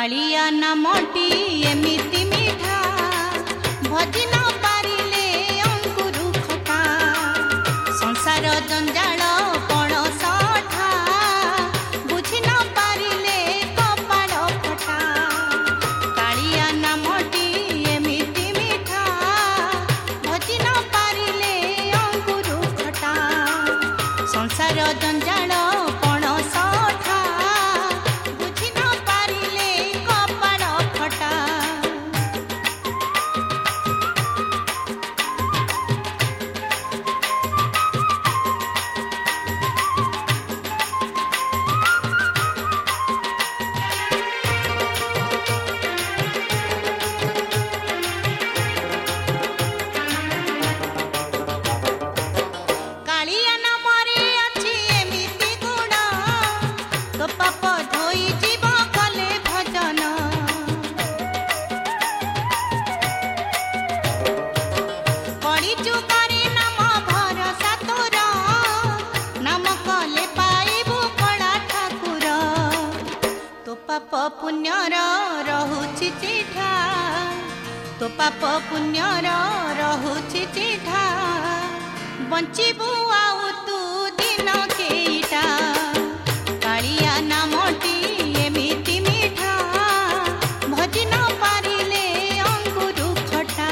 कालिया नामटी एमिति मिठा भजी न पारिले अंकुरु खटा संसार जंजाल पणस ठा बुझी न पारिले कपाड़ फटा कालिया नामटी एमिति मिठा भजी न पारिले अंकुरु खटा संसार जंजाल पणस ठा बुझी न पारिले कपाड़ फटा। कालिया नामरे अछि एमिति गुण तो पाप धोई जीव कले भजन कड़ी जुगारी नाम भरसा तोर नाम कले पाइबु कला ठाकुर तो पाप पुण्यर रहुछि चिठा तो पाप पुण्यर रहुछि चिठा बंचिबु आउ तू दिन केइटा कालिया नामटी एमिति मिठा भजी न पारिले अंकुरु खटा।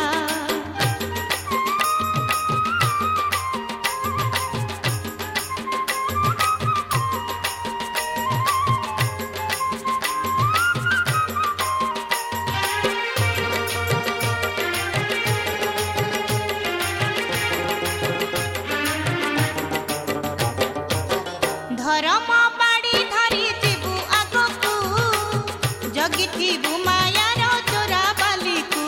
धर्म बाड़ी धरी जीवु आगकू जगिथिबु मायार चोरा बालिकू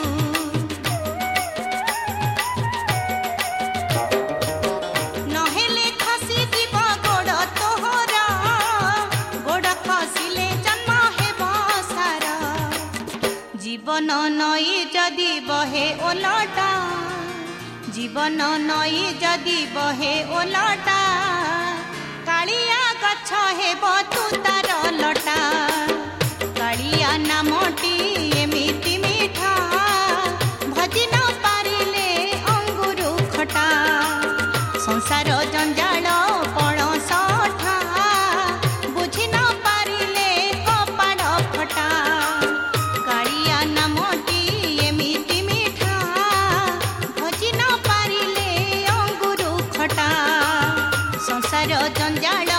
नहेले खसी जीव गोड़ तोहरा गोड़ खसिले जन्म हेब सारा जीवन नई जदि बहे ओलटा जीवन नई जदि बहे ओलटा कालिया गछ हेब तू तार लटा कालिया नामटी एमिति मिठा भजी न पारिले अंगुरु खटा संसार जंजाल पणस ठा बुझी न पारिले कपाड़ फटा कालिया नामटी एमिति मिठा भजी न पारिले अंगुरु खटा संसार जंजाल